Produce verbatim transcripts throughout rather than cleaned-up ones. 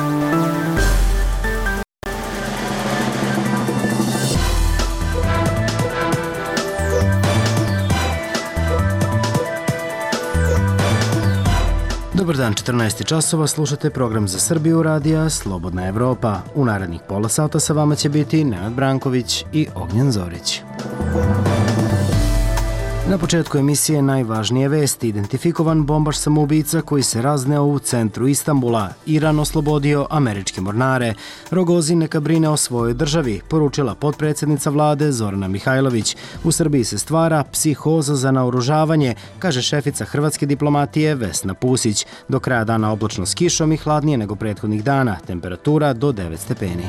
Dobar dan, četrnaest časova, slušate program za Srbiju radija Slobodna Evropa. U narednih pola sata sa vama će biti Nenad Branković i Ognjen Zorić. Na početku emisije najvažnije vesti. Identifikovan bombaš samoubica koji se razneo u centru Istanbula. Iran oslobodio američke mornare. Rogozin neka brine o svojoj državi, poručila potpredsjednica vlade Zorana Mihajlović. U Srbiji se stvara psihoza za naoružavanje, kaže šefica hrvatske diplomatije Vesna Pusić. Do kraja dana oblačno s kišom i hladnije nego prethodnih dana. Temperatura do devet stepeni.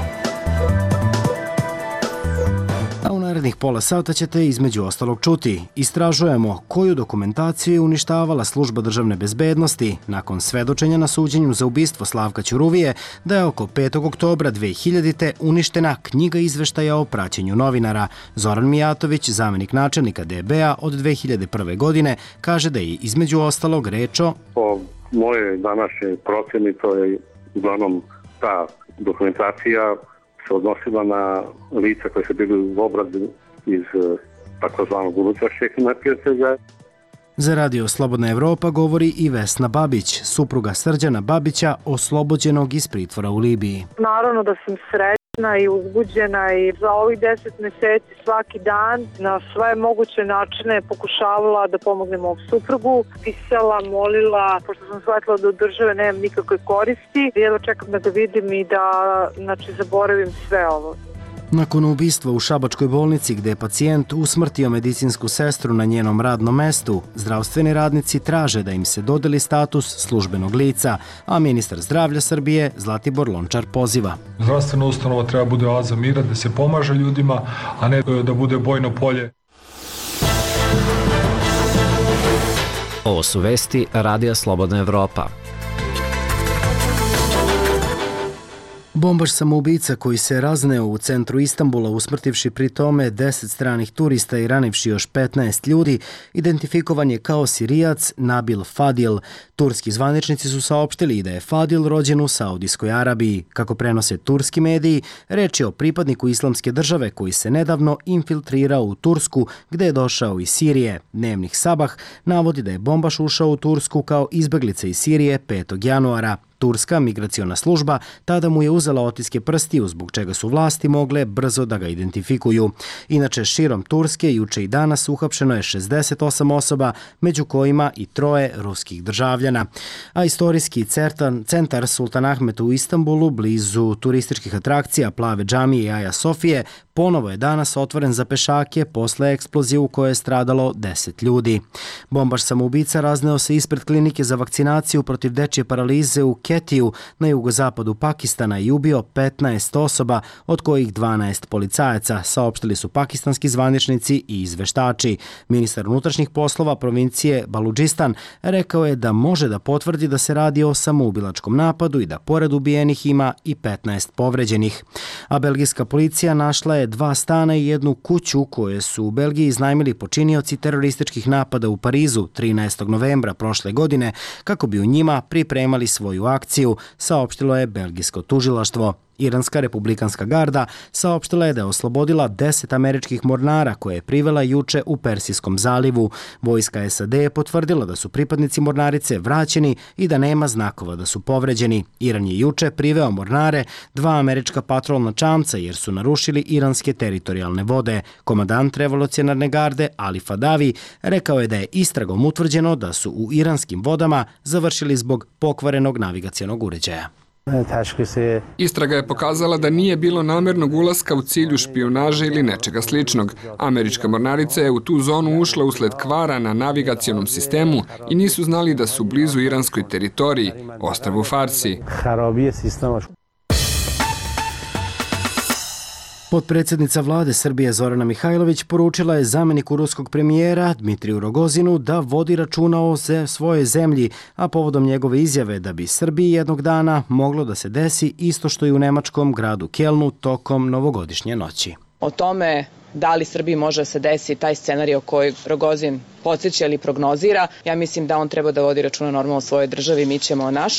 A u narednih pola sata ćete između ostalog čuti. Istražujemo koju dokumentaciju je uništavala služba državne bezbednosti nakon svedočenja na suđenju za ubistvo Slavka Ćuruvije da je oko petog oktobra dve hiljadite. uništena knjiga izveštaja o praćenju novinara. Zoran Mijatović, zamenik načelnika D B-a od dve hiljade prve. godine, kaže da je između ostalog reč o... Po moje današnje procjeni to je uglavnom ta dokumentacija se odnosila na lica koje su bili u obradi iz takozvanog unutrašnjeg neprijatelja. Za radio Slobodna Evropa govori i Vesna Babić, supruga Srđana Babića, oslobođenog iz pritvora u Libiji. Naravno da sam srećna i uzbuđena i za ovih deset meseci svaki dan na sve moguće načine pokušavala da pomognem ovom suprugu. Pisala, molila, pošto sam shvatila da od države nemam nikakve koristi. Jedno čekam da ga vidim i da znači, zaboravim sve ovo. Nakon ubistva u šabačkoj bolnici gde je pacijent usmrtio medicinsku sestru na njenom radnom mestu, zdravstveni radnici traže da im se dodeli status službenog lica, a ministar zdravlja Srbije Zlatibor Lončar poziva. Zdravstvena ustanova treba bude oaza mira, da se pomaže ljudima, a ne da bude bojno polje. Ovo su vesti Radija Slobodna Evropa. Bombaš samoubica koji se razneo u centru Istanbula usmrtivši pri tome deset stranih turista i ranivši još petnaest ljudi, identifikovan je kao Sirijac Nabil Fadil. Turski zvaničnici su saopštili da je Fadil rođen u Saudijskoj Arabiji. Kako prenose turski mediji, reč je o pripadniku islamske države koji se nedavno infiltrirao u Tursku gde je došao iz Sirije. Dnevnik Sabah navodi da je bombaš ušao u Tursku kao izbeglica iz Sirije petog januara. Turska migraciona služba tada mu je uzela otiske prstiju, zbog čega su vlasti mogle brzo da ga identifikuju. Inače, širom Turske juče i danas uhapšeno je šezdeset osam osoba, među kojima i troje ruskih državljana. A istorijski centar Sultan Ahmet u Istanbulu, blizu turističkih atrakcija Plave džamije i Aja Sofije, ponovo je danas otvoren za pešake posle eksplozije u kojoj je stradalo deset ljudi. Bombaš samoubica razneo se ispred klinike za vakcinaciju protiv dečje paralize u Ketiju na jugozapadu Pakistana i ubio petnaest osoba, od kojih dvanaest policajaca, saopštili su pakistanski zvaničnici i izveštači. Ministar unutrašnjih poslova provincije Baludžistan rekao je da može da potvrdi da se radi o samoubilačkom napadu i da pored ubijenih ima i petnaest povređenih. A belgijska policija našla je dva stana i jednu kuću koje su u Belgiji iznajmili počinioci terorističkih napada u Parizu trinaestog novembra prošle godine kako bi u njima pripremali svoju akciju, saopštilo je belgijsko tužilaštvo. Iranska republikanska garda saopštila je da je oslobodila deset američkih mornara koje je privela juče u Persijskom zalivu. Vojska S A D je potvrdila da su pripadnici mornarice vraćeni i da nema znakova da su povređeni. Iran je juče priveo mornare, dva američka patrolna čamca jer su narušili iranske teritorijalne vode. Komandant revolucionarne garde Ali Fadavi rekao je da je istragom utvrđeno da su u iranskim vodama završili zbog pokvarenog navigacionog uređaja. Istraga je pokazala da nije bilo namernog ulaska u cilju špijunaže ili nečega sličnog. Američka mornarica je u tu zonu ušla usled kvara na navigacionom sistemu i nisu znali da su blizu iranskoj teritoriji, ostrvu Farsi. Potpredsjednica vlade Srbije Zorana Mihajlović poručila je zameniku ruskog premijera Dmitriju Rogozinu da vodi računa o svojoj zemlji, a povodom njegove izjave da bi Srbiji jednog dana moglo da se desi isto što i u nemačkom gradu Kelnu tokom novogodišnje noći. O tome da li Srbiji može da se desi taj scenarij koji Rogozin podsjeća ili prognozira, ja mislim da on treba da vodi računa normalno o svojoj državi, mi ćemo o našoj.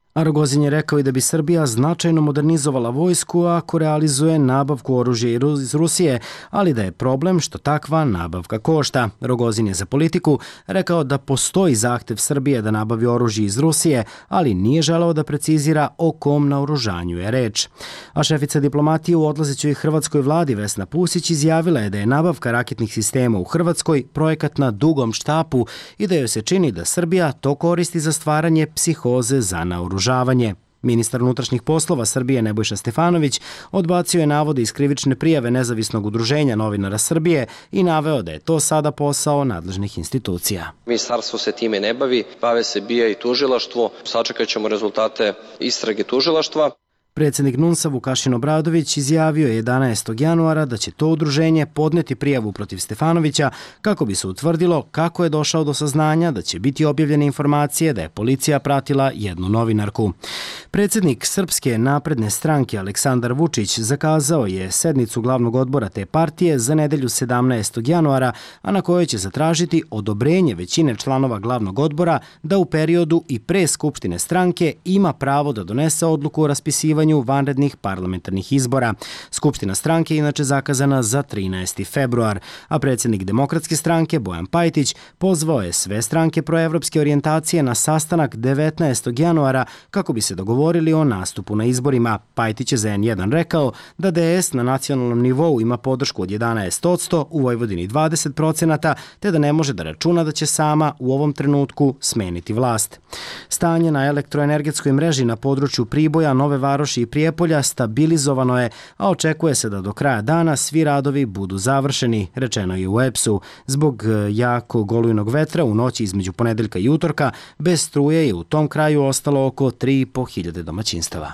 A Rogozin je rekao i da bi Srbija značajno modernizovala vojsku ako realizuje nabavku oružja iz Rusije, ali da je problem što takva nabavka košta. Rogozin je za Politiku rekao da postoji zahtev Srbije da nabavi oružje iz Rusije, ali nije želeo da precizira o kom naoružanju je reč. A šefica diplomatije u odlazećoj hrvatskoj vladi Vesna Pusić izjavila je da je nabavka raketnih sistema u Hrvatskoj projekat na dugom štapu i da joj se čini da Srbija to koristi za stvaranje psihoze za naoružanje. Ministar unutrašnjih poslova Srbije Nebojša Stefanović odbacio je navode iz krivične prijave Nezavisnog udruženja novinara Srbije i naveo da je to sada posao nadležnih institucija. Ministarstvo se time ne bavi, bave se B I A i tužilaštvo, sačekat ćemo rezultate istrage tužilaštva. Predsjednik NUNS-a Vukašin Obradović izjavio je jedanaestog januara da će to udruženje podneti prijavu protiv Stefanovića kako bi se utvrdilo kako je došao do saznanja da će biti objavljene informacije da je policija pratila jednu novinarku. Predsjednik Srpske napredne stranke Aleksandar Vučić zakazao je sednicu glavnog odbora te partije za nedelju sedamnaestog januara, a na kojoj će zatražiti odobrenje većine članova glavnog odbora da u periodu i pre Skupštine stranke ima pravo da donese odluku o raspisivanju vanrednih parlamentarnih izbora. Skupština stranke je inače zakazana za trinaesti februar, a predsjednik Demokratske stranke Bojan Pajtić pozvao je sve stranke proevropske orijentacije na sastanak devetnaestog januara kako bi se dogovorili o nastupu na izborima. Pajtić je za en jedan rekao da D S na nacionalnom nivou ima podršku od jedanaest posto, u Vojvodini dvadeset procenata, te da ne može da računa da će sama u ovom trenutku smeniti vlast. Stanje na elektroenergetskoj mreži na području Priboja, Nove Varoši i Prijepolja stabilizovano je, a očekuje se da do kraja dana svi radovi budu završeni, rečeno je u E P S-u. Zbog jakog olujnog vetra u noći između ponedeljka i utorka bez struje je u tom kraju ostalo oko tri i po hiljade domaćinstava.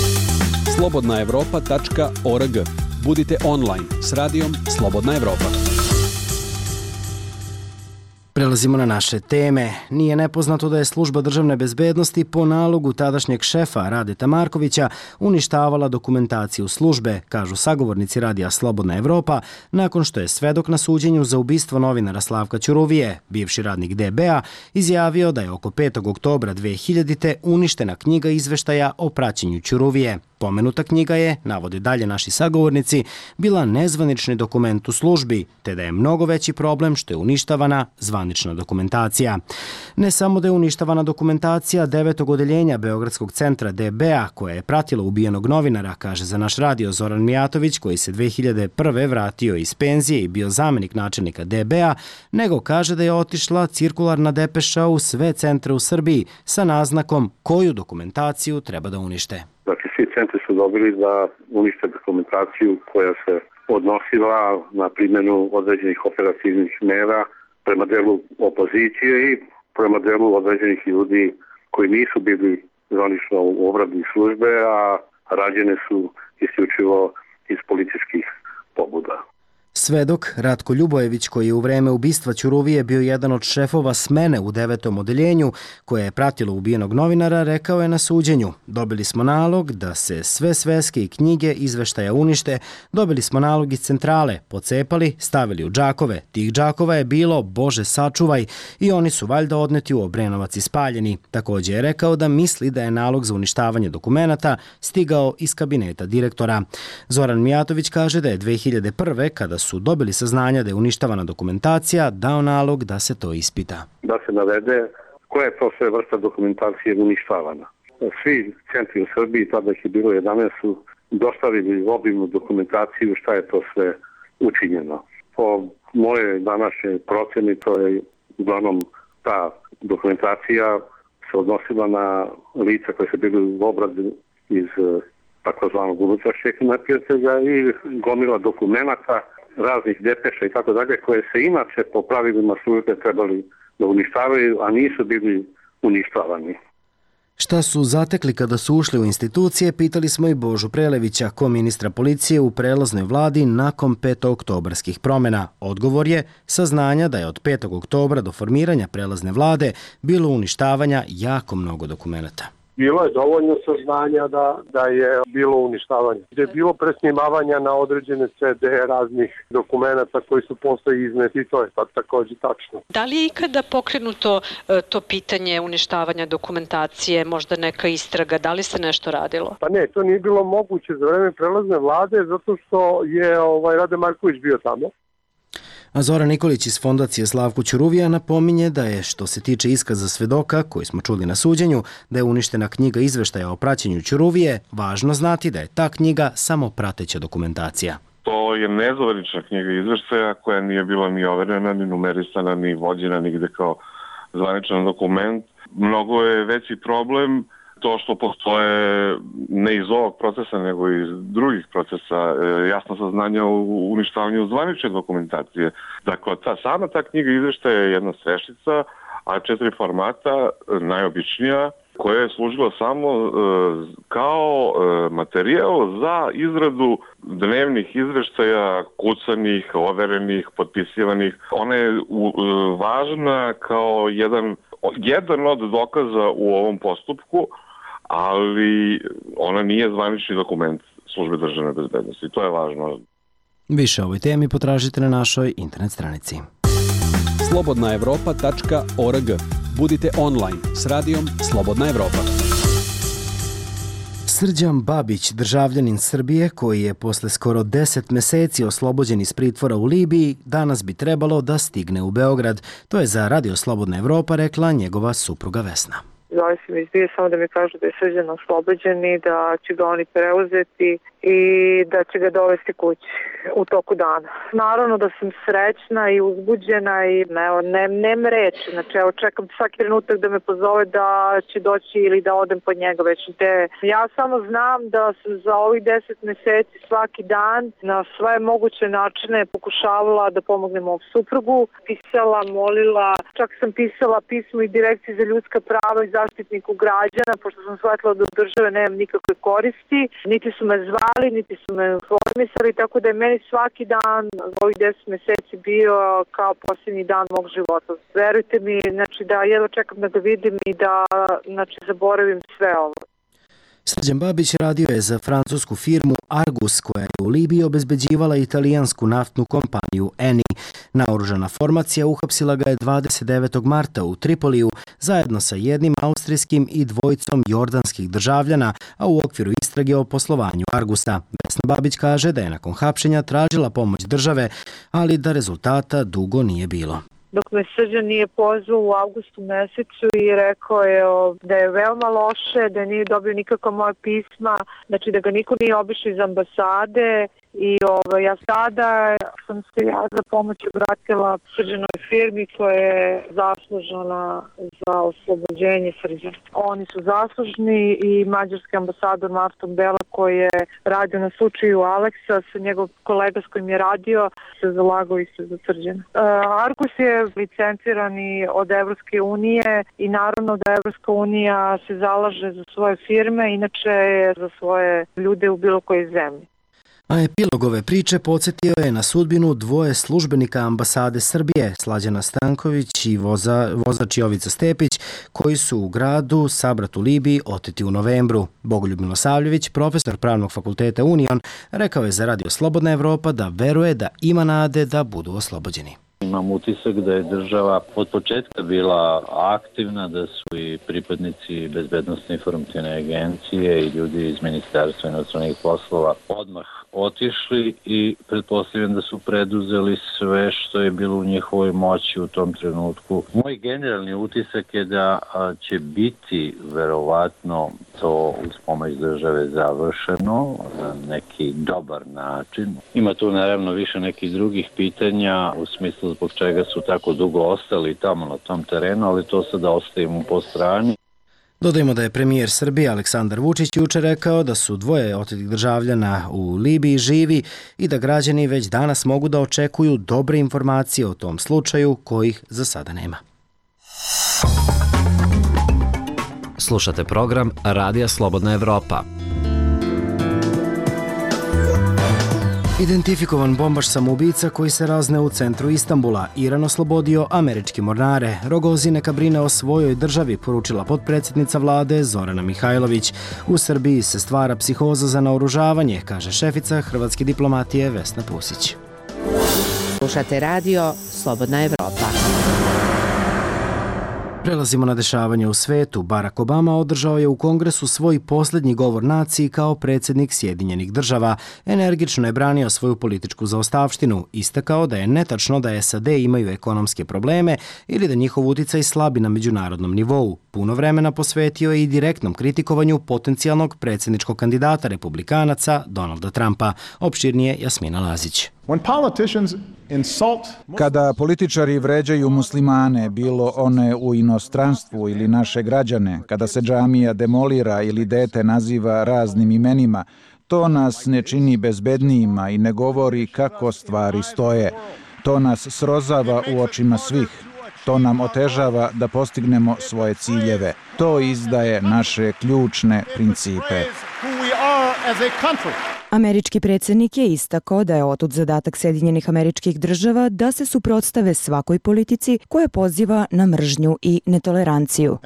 slobodna evropa tačka org. Budite online s radijom Slobodna Evropa. Prelazimo na naše teme. Nije nepoznato da je služba državne bezbednosti po nalogu tadašnjeg šefa Radeta Markovića uništavala dokumentaciju službe, kažu sagovornici radija Slobodna Evropa, nakon što je svedok na suđenju za ubistvo novinara Slavka Ćuruvije, bivši radnik D B A, izjavio da je oko petog oktobra dve hiljadite uništena knjiga izveštaja o praćenju Ćuruvije. Pomenuta knjiga je, navode dalje naši sagovornici, bila nezvanični dokument u službi, te da je mnogo veći problem što je uništavana zvanična dokumentacija. Ne samo da je uništavana dokumentacija devetog odeljenja Beogradskog centra D B A, koja je pratila ubijenog novinara, kaže za naš radio Zoran Mijatović, koji se dve hiljade prve vratio iz penzije i bio zamenik načelnika D B A, nego kaže da je otišla cirkularna depeša u sve centre u Srbiji sa naznakom koju dokumentaciju treba da unište. Znači, svi centri su dobili da unište dokumentaciju koja se odnosila na primjenu određenih operativnih mera prema delu opozicije i prema delu određenih ljudi koji nisu bili zvanično u obradi službe, a rađene su isključivo iz političkih pobuda. Svedok Ratko Ljubojević, koji je u vreme ubistva Ćuruvije bio jedan od šefova smene u devetom odeljenju koje je pratilo ubijenog novinara, rekao je na suđenju: dobili smo nalog da se sve sveske i knjige izveštaja unište, dobili smo nalog iz centrale, pocepali, stavili u džakove. Tih džakova je bilo, Bože sačuvaj, i oni su valjda odneti u Obrenovac i spaljeni. Također je rekao da misli da je nalog za uništavanje dokumenata stigao iz kabineta direktora. Zoran Mijatović kaže da je dve hiljade prve, kada su dobili saznanja da je uništavana dokumentacija, dao nalog da se to ispita. Da se navede koja je to sve vrsta dokumentacije uništavana. Svi centri u Srbiji, tada ih je bilo jedanaest, su dostavili obimnu dokumentaciju šta je to sve učinjeno. Po moje današnje proceni, to je uglavnom ta dokumentacija se odnosila na lica koje se bili u obradi iz takozvanog unutrašnjeg neprijatelja i gomila dokumenata, raznih depeša i tako dalje, koje se inače po pravilima službe trebali da uništavaju, a nisu bili uništavani. Šta su zatekli kada su ušli u institucije, pitali smo i Božu Prelevića, ko-ministra policije u prelaznoj vladi nakon petooktobarskih promjena. Odgovor je saznanja da je od petog oktobra do formiranja prelazne vlade bilo uništavanja jako mnogo dokumenata. Bilo je dovoljno saznanja da, da je bilo uništavanje. Gde je bilo presnimavanja na određene ce de raznih dokumenta koji su posle izneti i to je sad takođe tačno. Da li je ikada pokrenuto to pitanje uništavanja dokumentacije, možda neka istraga, da li se nešto radilo? Pa ne, to nije bilo moguće za vreme prelazne vlade zato što je ovaj, Rade Marković bio tamo. A Zoran Nikolić iz Fondacije Slavko Ćuruvija napominje da je, što se tiče iskaza svedoka koji smo čuli na suđenju, da je uništena knjiga izveštaja o praćenju Ćuruvije, važno znati da je ta knjiga samo prateća dokumentacija. To je nezvanična knjiga izveštaja koja nije bila ni overena, ni numerisana, ni vođena nigde kao zvaničan dokument. Mnogo je veći problem to što postoje ne iz ovog procesa, nego iz drugih procesa jasno saznanja o uništavanju zvanične dokumentacije. Dakle, ta, sama ta knjiga izveštaja je jedna sveštica, a četiri formata, najobičnija, koja je služila samo e, kao e, materijal za izradu dnevnih izveštaja, kucanih, overenih, potpisivanih. Ona je u, e, važna kao jedan, jedan od dokaza u ovom postupku, ali ona nije zvanični dokument Službe državne bezbednosti. To je važno. Više o ovoj temi potražite na našoj internet stranici. slobodna evropa tačka org. Budite online s radijom Slobodna Evropa. Srđan Babić, državljanin Srbije koji je posle skoro deset meseci oslobođen iz pritvora u Libiji, danas bi trebalo da stigne u Beograd. To je za Radio Slobodna Evropa rekla njegova supruga Vesna. Zvali su mi izbije samo da mi kažu da je Srđan oslobođen i da će ga oni preuzeti i da će ga dovesti kući u toku dana. Naravno da sam srećna i uzbuđena i evo, ne, nem reći. Znači, evo, čekam svaki trenutak da me pozove da će doći ili da odem po njega već te. Ja samo znam da sam za ovih deset meseci svaki dan na sve moguće načine pokušavala da pomognem ovom suprugu. Pisala, molila, čak sam pisala pismo i Direkciji za ljudska prava i zaštitniku građana, pošto sam shvatila da od države nemam nikakve koristi. Niti su me zvali, niti su me informisali, tako da je meni svaki dan ovih deset meseci bio kao posljednji dan mog života. Verujte mi, znači da jedva čekam da ga vidim i da znači, zaboravim sve ovo. Srđan Babić radio je za francusku firmu Argus koja je u Libiji obezbeđivala italijansku naftnu kompaniju Eni. Naoružana formacija uhapsila ga je dvadeset devetog marta u Tripoliju zajedno sa jednim austrijskim i dvojicom jordanskih državljana, a u okviru istrage o poslovanju Argusa. Vesna Babić kaže da je nakon hapšenja tražila pomoć države, ali da rezultata dugo nije bilo. Dok me Srđan nije pozvao u avgustu mesecu i rekao je da je veoma loše, da nije dobio nikakva moja pisma, znači da ga niko nije obišao iz ambasade i ovo, ja sada sam se ja za pomoć obratila Srđanoj firmi koja je zaslužena za oslobođenje Srđana. Oni su zaslužni i mađarski ambasador Marton Bela koji je radio na slučaju Aleksa, sa njegov kolega s kojim je radio se zalagao isto za Srđana. Uh, Argus je licenciran i od Evropske unije i naravno da Evropska unija se zalaže za svoje firme, inače je za svoje ljude u bilo kojoj zemlji. A epilog ove priče podsjetio je na sudbinu dvoje službenika ambasade Srbije, Slađana Stanković i voza, vozač Jovica Stepić, koji su u gradu Sabrat u Libiji oteti u novembru. Bogoljub Milosavljević, profesor Pravnog fakulteta Union, rekao je za Radio Slobodna Evropa da veruje da ima nade da budu oslobođeni. Imam utisak da je država od početka bila aktivna, da su i pripadnici bezbednostne informativne agencije i ljudi iz Ministarstva inostranih poslova odmah otišli i pretpostavljam da su preduzeli sve što je bilo u njihovoj moći u tom trenutku. Moj generalni utisak je da će biti verovatno to uz pomoć države završeno na neki dobar način. Ima tu naravno više nekih drugih pitanja u smislu zbog čega su tako dugo ostali tamo na tom terenu, ali to sada ostavimo po strani. Dodajmo da je premijer Srbije Aleksandar Vučić juče rekao da su dvoje otetih državljana u Libiji živi i da građani već danas mogu da očekuju dobre informacije o tom slučaju kojih za sada nema. Slušate program Radija Slobodna Evropa. Identifikovan bombaš samoubica koji se razne u centru Istambula, Iran oslobodio američke mornare. Rogozin neka brine o svojoj državi, poručila potpredsjednica vlade Zorana Mihajlović. U Srbiji se stvara psihoza za naoružavanje, kaže šefica hrvatske diplomatije Vesna Pusić. Slušate radio Slobodna Evropa. Prelazimo na dešavanje u svetu. Barack Obama održao je u Kongresu svoj posljednji govor naciji kao predsjednik Sjedinjenih država. Energično je branio svoju političku zaostavštinu, istakao da je netačno da S A D imaju ekonomske probleme ili da njihov uticaj slabi na međunarodnom nivou. Puno vremena posvetio je i direktnom kritikovanju potencijalnog predsjedničkog kandidata republikanaca Donalda Trumpa. Opširnije Jasmina Lazić. Kada političari vređaju muslimane, bilo one u inostranstvu ili naše građane, kada se džamija demolira ili dete naziva raznim imenima, to nas ne čini bezbednijima i ne govori kako stvari stoje. To nas srozava u očima svih. To nam otežava da postignemo svoje ciljeve. To izdaje naše ključne principe. Američki predsjednik je istakao da je otud zadatak Sjedinjenih Američkih Država da se suprotstave svakoj politici koja poziva na mržnju i netoleranciju.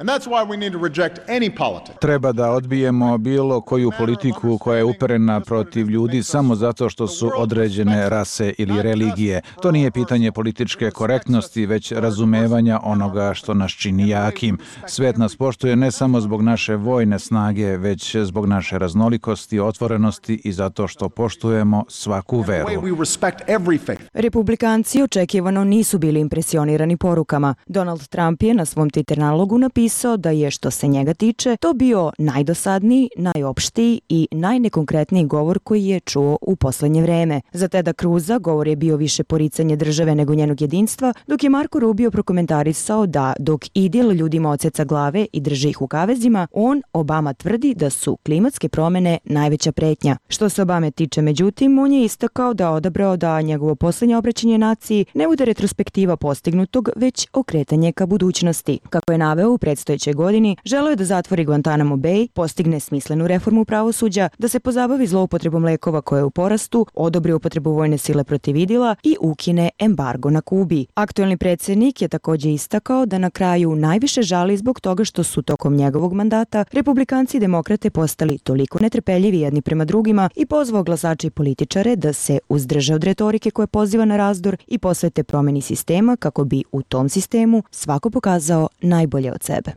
Treba da odbijemo bilo koju politiku koja je uperena protiv ljudi samo zato što su određene rase ili religije. To nije pitanje političke korektnosti, već razumevanja onoga što nas čini jakim. Svet nas poštuje ne samo zbog naše vojne snage, već zbog naše raznolikosti, otvorenosti i zato što poštujemo svaku veru. Republikanci očekivano nisu bili impresionirani porukama. Donald Trump je na svom Twitter nalogu napisao da je, što se njega tiče, to bio najdosadniji, najopštiji i najnekonkretniji govor koji je čuo u poslednje vreme. Za Teda Cruza govor je bio više poricanje države nego njenog jedinstva, dok je Marco Rubio prokomentarisao da dok idil ljudima odseca glave i drži ih u kavezima, on, Obama, tvrdi da su klimatske promene najveća pretnja. Što se Obame tiče, međutim, on je istakao da odabrao da njegovo posljednje obraćanje naciji ne bude retrospektiva postignutog, već okretanje ka budućnosti. Kako je naveo, u predstojećoj godini želeo je da zatvori Guantanamo Bay, postigne smislenu reformu pravosuđa, da se pozabavi zloupotrebom lekova koja je u porastu, odobri upotrebu vojne sile protiv idila i ukine embargo na Kubi. Aktuelni predsjednik je također istakao da na kraju najviše žali zbog toga što su tokom njegovog mandata republikanci i demokrate postali toliko netrpeljivi jedni prema drugima i pozvao glasače i političare da se uzdrže od retorike koja poziva na razdor i posvete promjeni sistema kako bi u tom sistemu svako pokazao najbolje od sebe.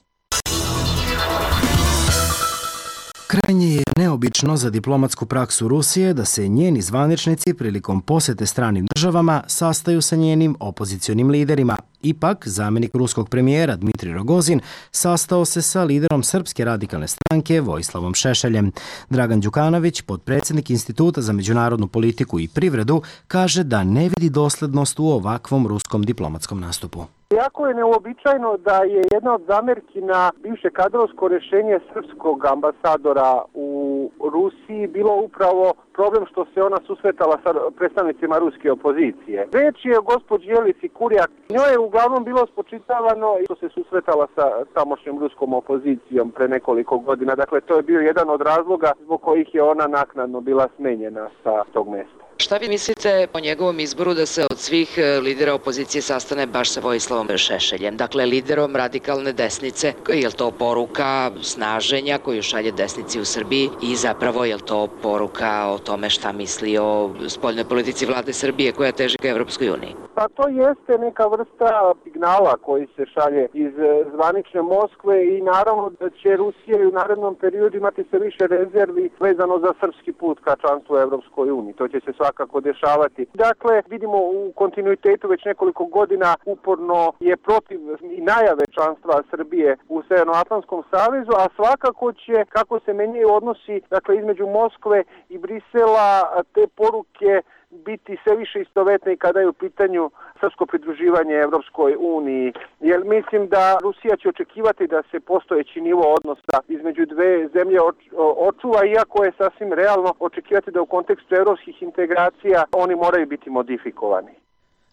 Krajnje je neobično za diplomatsku praksu Rusije da se njeni zvaničnici prilikom posjete stranim državama sastaju sa njenim opozicionim liderima. Ipak, zamjenik ruskog premijera Dmitrij Rogozin sastao se sa liderom Srpske radikalne stranke Vojislavom Šešeljem. Dragan Đukanović, potpredsjednik Instituta za međunarodnu politiku i privredu, kaže da ne vidi doslednost u ovakvom ruskom diplomatskom nastupu. Jako je neobičajno da je jedna od zamerki na bivše kadrovsko rješenje srpskog ambasadora u Rusiji bilo upravo problem što se ona susretala sa predstavnicima ruske opozicije. Reč je o gospođi Jelici Kurjak. Njoj je uglavnom bilo spočitavano i što se susretala sa tamošnjom ruskom opozicijom pre nekoliko godina. Dakle, to je bio jedan od razloga zbog kojih je ona naknadno bila smenjena sa tog mjesta. Šta vi mislite o njegovom izboru da se od svih lidera opozicije sastane baš sa Vojislavom Šešeljem, dakle liderom radikalne desnice? Je li to poruka snaženja koju šalje desnici u Srbiji i zapravo je li to poruka o tome šta misli o spoljnoj politici vlade Srbije koja teži ka Evropskoj uniji? Pa to jeste neka vrsta signala koji se šalje iz zvanične Moskve i naravno da će Rusija u narednom periodu imati sve više rezervi vezano za srpski put ka članstvu u Evropskoj uniji. To će se svakako dešavati. Dakle, vidimo u kontinuitetu već nekoliko godina uporno je protiv i najave članstva Srbije u Severnoatlantskom savezu, a svakako će, kako se menjaju odnosi, dakle, između Moskve i Brisela, te poruke biti sve više istovetne kada je u pitanju srpsko pridruživanje Evropskoj uniji. Jer mislim da Rusija će očekivati da se postojeći nivo odnosa između dve zemlje očuva, iako je sasvim realno očekivati da u kontekstu evropskih integracija oni moraju biti modifikovani.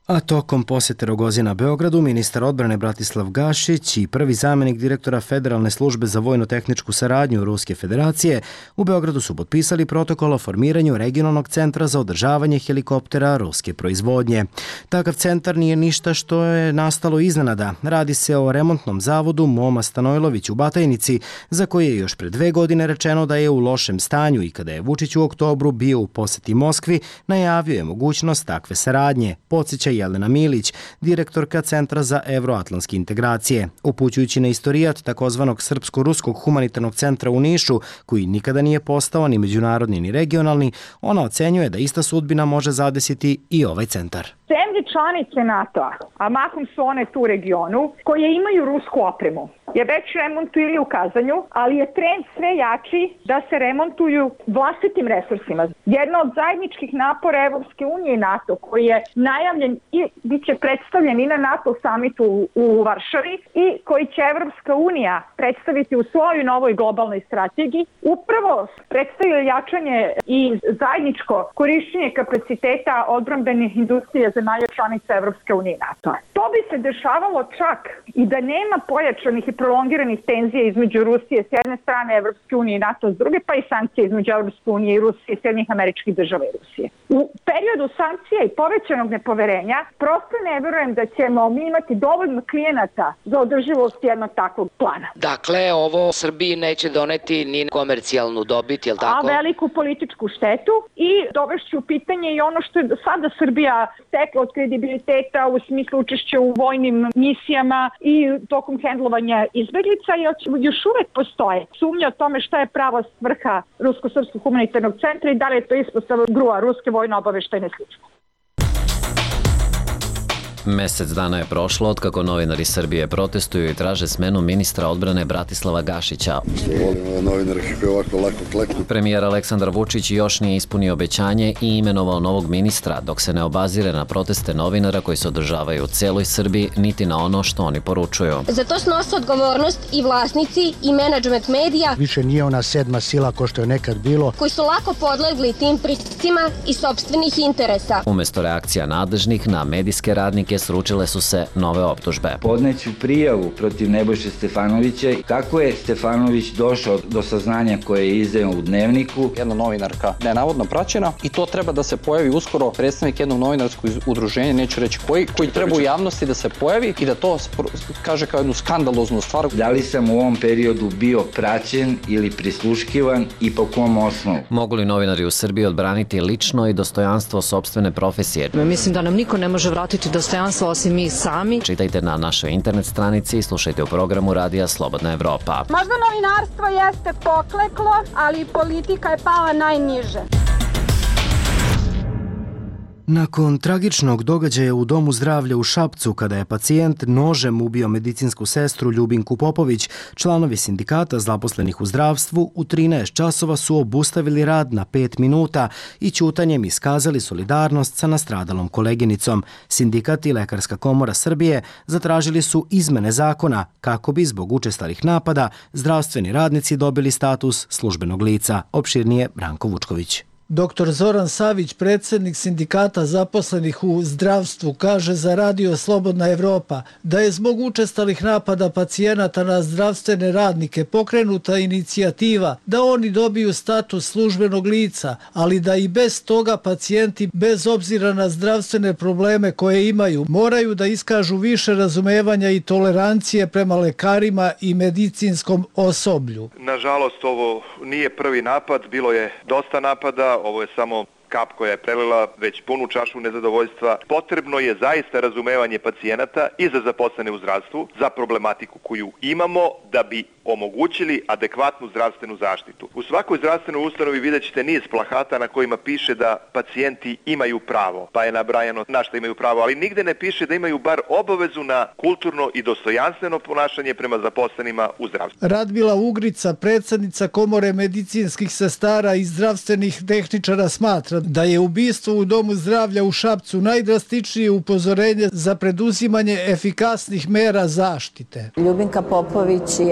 A tokom posjete Rogozina Beogradu, ministar odbrane Bratislav Gašić i prvi zamjenik direktora Federalne službe za vojno-tehničku saradnju Ruske federacije u Beogradu su potpisali protokol o formiranju regionalnog centra za održavanje helikoptera ruske proizvodnje. Takav centar nije ništa što je nastalo iznenada. Radi se o remontnom zavodu Moma Stanojlović u Batajnici, za koji je još pre dve godine rečeno da je u lošem stanju i kada je Vučić u oktobru bio u posjeti Moskvi, najavio je mogućnost takve saradnje, podsjeća Jelena Milić, direktorka Centra za evroatlantske integracije. Upućujući na istorijat takozvanog Srpsko-ruskog humanitarnog centra u Nišu, koji nikada nije postao ni međunarodni ni regionalni, ona ocenjuje da ista sudbina može zadesiti i ovaj centar. Zemlje članice NATO-a, a mahom su one tu u regionu, koje imaju rusku opremu, je već remontuju ili u kazanju, ali je trend sve jači da se remontuju vlastitim resursima. Jedna od zajedničkih napora Evropske unije i NATO, koji je najavljen i bit će predstavljen i na NATO samitu u Varšavi i koji će Evropska unija predstaviti u svojoj novoj globalnoj strategiji, upravo predstavlja jačanje i zajedničko korišćenje kapaciteta odbrambenih industrija zemalja članica Evropske unije i NATO. To bi se dešavalo čak i da nema pojačanih i prolongiranih tenzija između Rusije s jedne strane, Evropske unije i NATO s druge, pa i sankcije između Evropske unije i Rusije, Sjedinjenih Američkih Država i Rusije. U periodu sankcija i povećanog nepoverenja prosto ne verujem da ćemo mi imati dovoljno klijenata za održivost jednog takvog plana. Dakle, ovo Srbiji neće doneti ni komercijalnu dobit, je li tako? A veliku političku štetu i dovešću u pitanje i ono što je sada Srbija stekla od kredibiliteta u smislu učešća u vojnim misijama i tokom hendlovanja izbeglica, još uvek postoje sumnje o tome šta je prava svrha Rusko-srpskog humanitarnog centra i da li je to ispostava grua Ruske vojno-obaveštajne službe. Mesec dana je prošlo od kako novinari Srbije protestuju i traže smenu ministra odbrane Bratislava Gašića. Premijer Aleksandar Vučić još nije ispunio obećanje i imenovao novog ministra, dok se ne obazire na proteste novinara koji se održavaju u celoj Srbiji, niti na ono što oni poručuju. Za to snose odgovornost i vlasnici i menadžment medija. Više nije ona sedma sila ko što je nekad bilo. Koji su lako podlegli tim pritiscima i sopstvenih interesa. Umesto reakcija nadležnih na medijske radnike sručile su se nove optužbe. Podneću prijavu protiv Nebojše Stefanovića. Kako je Stefanović došao do saznanja koje je izdao u Dnevniku? Jedna novinarka je navodno praćena i to treba da se pojavi uskoro predstavnik jednog novinarskog udruženja, neću reći koji, koji treba u javnosti da se pojavi i da to kaže kao jednu skandaloznu stvar. Da li sam u ovom periodu bio praćen ili prisluškivan i po kom osnovu? Mogu li novinari u Srbiji odbraniti lično i dostojanstvo sopstvene profesije? Mislim da nam niko ne može vratiti dostojanstvo osim mi sami. Čitajte na našoj internet stranici i slušajte u programu Radija Slobodna Evropa. Možda novinarstvo jeste pokleklo, ali politika je pala najniže. Nakon tragičnog događaja u Domu zdravlja u Šapcu, kada je pacijent nožem ubio medicinsku sestru Ljubinku Popović, članovi sindikata zaposlenih u zdravstvu u trinaest časova su obustavili rad na pet minuta i ćutanjem iskazali solidarnost sa nastradalom koleginicom. Sindikat i Lekarska komora Srbije zatražili su izmene zakona kako bi zbog učestalih napada zdravstveni radnici dobili status službenog lica. Opširnije Branko Vučković. Doktor Zoran Savić, predsjednik sindikata zaposlenih u zdravstvu, kaže za Radio Slobodna Evropa da je zbog učestalih napada pacijenata na zdravstvene radnike pokrenuta inicijativa da oni dobiju status službenog lica, ali da i bez toga pacijenti, bez obzira na zdravstvene probleme koje imaju, moraju da iskažu više razumevanja i tolerancije prema lekarima i medicinskom osoblju. Nažalost, ovo nije prvi napad, bilo je dosta napada. Ovo je samo kap koja je prelila već punu čašu nezadovoljstva. Potrebno je zaista razumevanje pacijenata i za zaposlene u zdravstvu, za problematiku koju imamo da bi omogućili adekvatnu zdravstvenu zaštitu. U svakoj zdravstvenoj ustanovi vidjet ćete niz plakata na kojima piše da pacijenti imaju pravo, pa je nabrajano na što imaju pravo, ali nigde ne piše da imaju bar obavezu na kulturno i dostojanstveno ponašanje prema zaposlenima u zdravstvu. Radmila Ugrica, predsjednica Komore medicinskih sestara i zdravstvenih tehničara, smatra da je ubistvo u Domu zdravlja u Šapcu najdrastičnije upozorenje za preduzimanje efikasnih mera zaštite. Ljubinka Popović je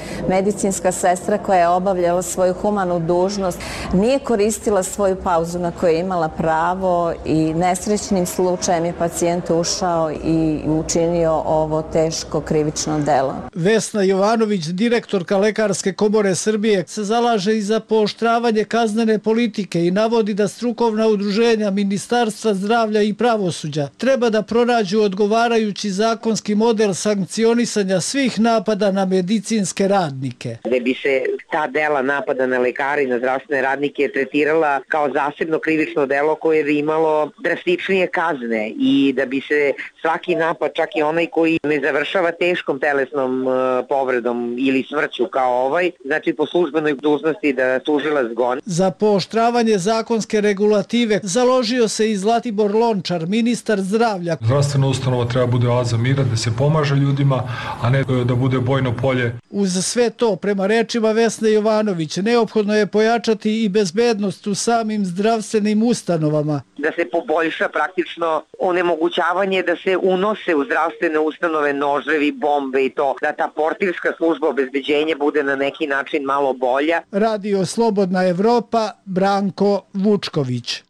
medicinska sestra koja je obavljala svoju humanu dužnost nije koristila svoju pauzu na koju je imala pravo i nesrećnim slučajem je pacijent ušao i učinio ovo teško krivično delo. Vesna Jovanović, direktorka Lekarske komore Srbije, se zalaže i za pooštravanje kaznene politike i navodi da strukovna udruženja Ministarstva zdravlja i pravosuđa treba da pronađu odgovarajući zakonski model sankcionisanja svih napada na medicinske radnike. Da bi se ta dela napada na lekare i na zdravstvene radnike tretirala kao zasebno krivično delo koje bi imalo drastičnije kazne i da bi se svaki napad, čak i onaj koji ne završava teškom telesnom uh, povredom ili smrću kao ovaj, znači po službenoj dužnosti da tužilac goni. Za pooštravanje zakonske regulative založio se i Zlatibor Lončar, ministar zdravlja. Zdravstvena ustanova treba bude oaza mira, da se pomaže ljudima, a ne da bude bojno polje. Uz sve to, prema rečima Vesne Jovanović, neophodno je pojačati i bezbednost u samim zdravstvenim ustanovama. Da se poboljša praktično onemogućavanje da se unose u zdravstvene ustanove noževi, bombe i to, da ta portirska služba obezbeđenja bude na neki način malo bolja. Radio Slobodna Evropa, Branko Vučković.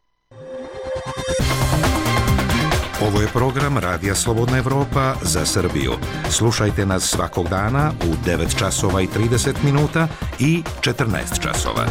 Ovo je program Radija Slobodna Evropa za Srbiju. Slušajte nas svakog dana u devet časova i trideset minuta i četrnaest časova.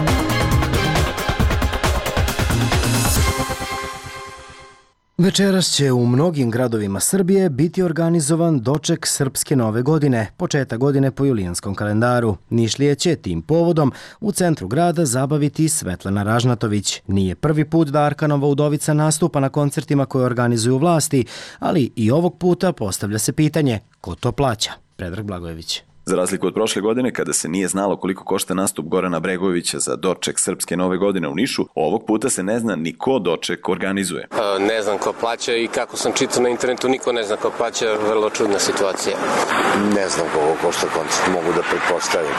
Večeras će u mnogim gradovima Srbije biti organizovan doček Srpske nove godine, početak godine po julijanskom kalendaru. Nišlije će tim povodom u centru grada zabaviti Svetlana Ražnatović. Nije prvi put da Arkanova udovica nastupa na koncertima koje organizuju vlasti, ali i ovog puta postavlja se pitanje ko to plaća. Predrag Blagojević. Za razliku od prošle godine, kada se nije znalo koliko košta nastup Gorana Bregovića za doček Srpske nove godine u Nišu, ovog puta se ne zna ni ko doček organizuje. Ne znam ko plaća i kako sam čitao na internetu, niko ne zna ko plaća, vrlo čudna situacija. Ne znam koliko košta koncert, mogu da pretpostavim.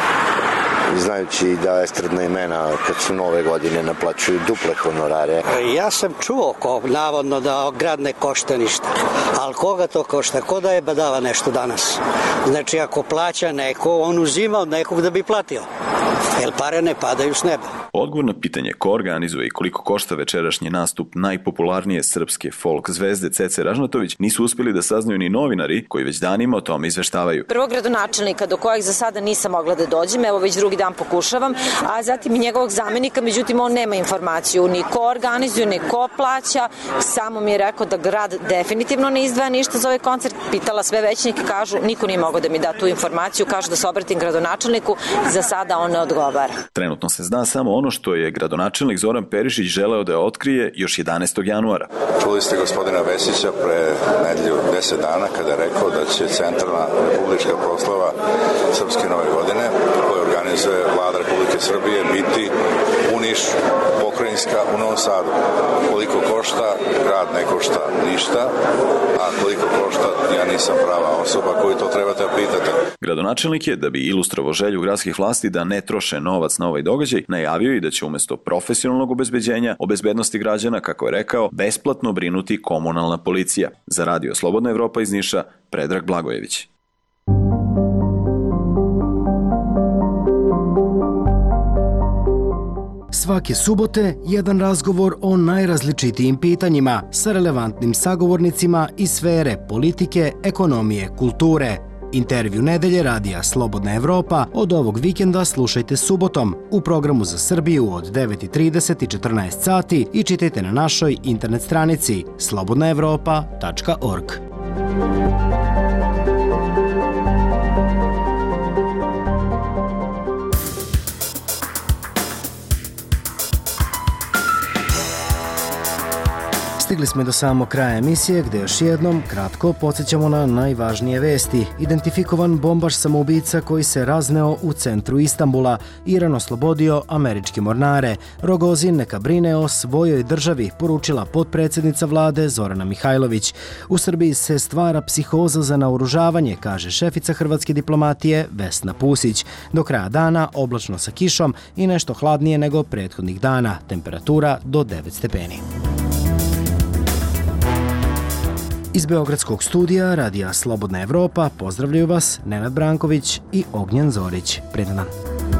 Znajući da estradna imena kad su nove godine naplaćuju duple honorare. Ja sam čuo ko navodno da grad ne košta ništa, ali koga to košta? Ko da je badava nešto danas? Znači ako plaća neko, on uzima od nekog da bi platio, jer pare ne padaju s neba. Odgovor na pitanje ko organizuje i koliko košta večerašnji nastup najpopularnije srpske folk zvezde Cece Ražnatović nisu uspjeli da saznaju ni novinari koji već danima o tome izveštavaju. Prvog gradonačelnika do kojeg za sada nisam mogla da dođem, evo već drugi dan pokušavam, a zatim i njegovog zamenika, međutim on nema informaciju ni ko organizuje, ni ko plaća, samo mi je rekao da grad definitivno ne izdvaja ništa za ovaj koncert. Pitala sve većnike, kažu niko nije mogao da mi da tu informaciju, kažu da se obratim gradonačelniku, za sada on ne odgovara. Trenutno se zna samo ono što je gradonačelnik Zoran Perišić želeo da otkrije još jedanaestog januara. Čuli ste gospodina Vesića pre nedelju deset dana kada je rekao da će centralna republička proslava Srpske nove godine koje organizuje Vlada Republike Srbije biti u Nišu, pokrajinska u Novom Sadu. Koliko košta, grad ne košta ništa, a koliko košta, ja nisam prava osoba koju to trebate pitati. Gradonačelnik je, da bi ilustrovao želju gradskih vlasti da ne troše novac na ovaj događaj, najavio i da će umjesto profesionalnog obezbeđenja o bezbednosti građana, kako je rekao, besplatno brinuti komunalna policija. Za Radio Slobodna Evropa iz Niša, Predrag Blagojević. Svake subote jedan razgovor o najrazličitijim pitanjima sa relevantnim sagovornicima iz sfere politike, ekonomije, kulture. Intervju nedelje Radija Slobodna Evropa od ovog vikenda slušajte subotom u programu za Srbiju od devet i trideset i četrnaest sati i čitajte na našoj internet stranici slobodna evropa tačka org. Stigli smo do samog kraja emisije gde još jednom kratko podsjećamo na najvažnije vesti. Identifikovan bombaš samoubica koji se razneo u centru Istanbula. Iran oslobodio američke mornare. Rogozin neka brine o svojoj državi, poručila potpredsjednica vlade Zorana Mihajlović. U Srbiji se stvara psihoza za naoružavanje, kaže šefica hrvatske diplomatije Vesna Pusić. Do kraja dana oblačno sa kišom i nešto hladnije nego prethodnih dana. Temperatura do devet stepeni. Iz Beogradskog studija Radija Slobodna Evropa pozdravljaju vas Nenad Branković i Ognjen Zorić. Prijedan dan.